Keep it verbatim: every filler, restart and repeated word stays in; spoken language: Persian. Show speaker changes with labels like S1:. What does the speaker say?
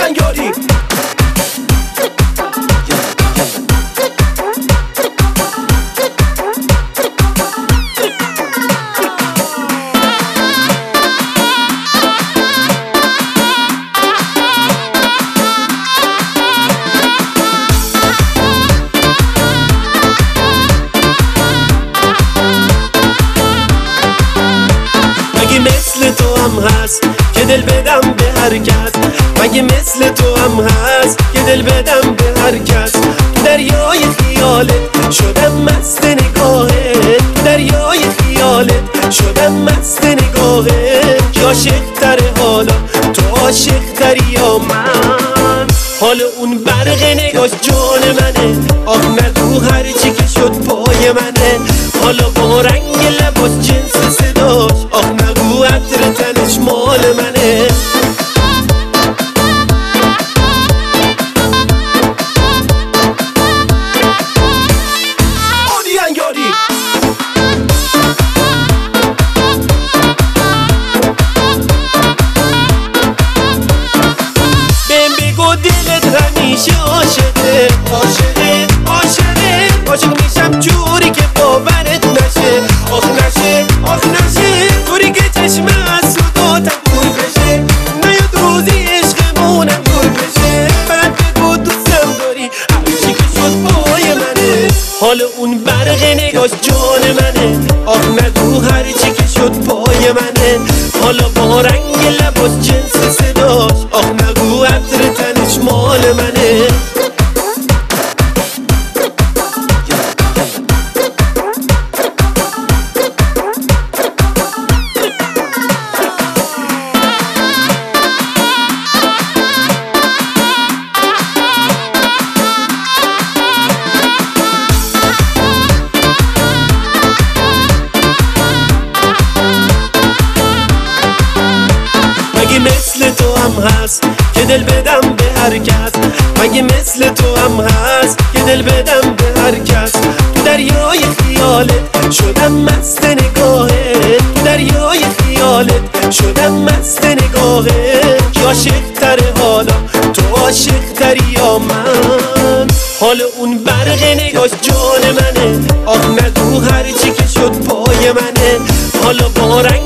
S1: جنگاری. مگه مثل تو هم هست که دل بدم به هر کس؟ مگه مثل تو هم هست که دل بدم به هر کس؟ دریای خیالت شدم مست نگاهت، دریای خیالت شدم مست نگاهت. که عاشق تره حالا، تو عاشق تری یا من؟ حالا اون برق نگاش جان منه، آه نگو هرچی که شد پای منه. حالا با رنگ لباش جنس صداش، آه نگو عطر تنش مال منه. دلت همیشه عاشقه عاشقه عاشقه عاشق میشم جوری که باورت نشه، آخ نشه آخ نشه، جوری که چشم از صداتم دور بشه، نیاد روزی عشقمونم دور بشه. فقط بگو دوستم داری هرچی که شد پای منه. حالا اون برق نگاش جان منه، آخ نگو هرچی که شد پای منه. حالا با رنگ لباش جنس صداش، آخ نگو عطر تنش مال منه. مگه مثل تو هم هست که دل بدم به هر کس؟ مگه مثل تو هم هست که دل بدم به هر کس؟ دریای خیالت شدم مست نگاهت، دریای خیالت شدم مست نگاهت. که عاشق تره حالا، تو عاشق تری یا من؟ حالا اون برق نگاش جان منه، آه نگو هرچی که شد پای منه. حالا با رنگ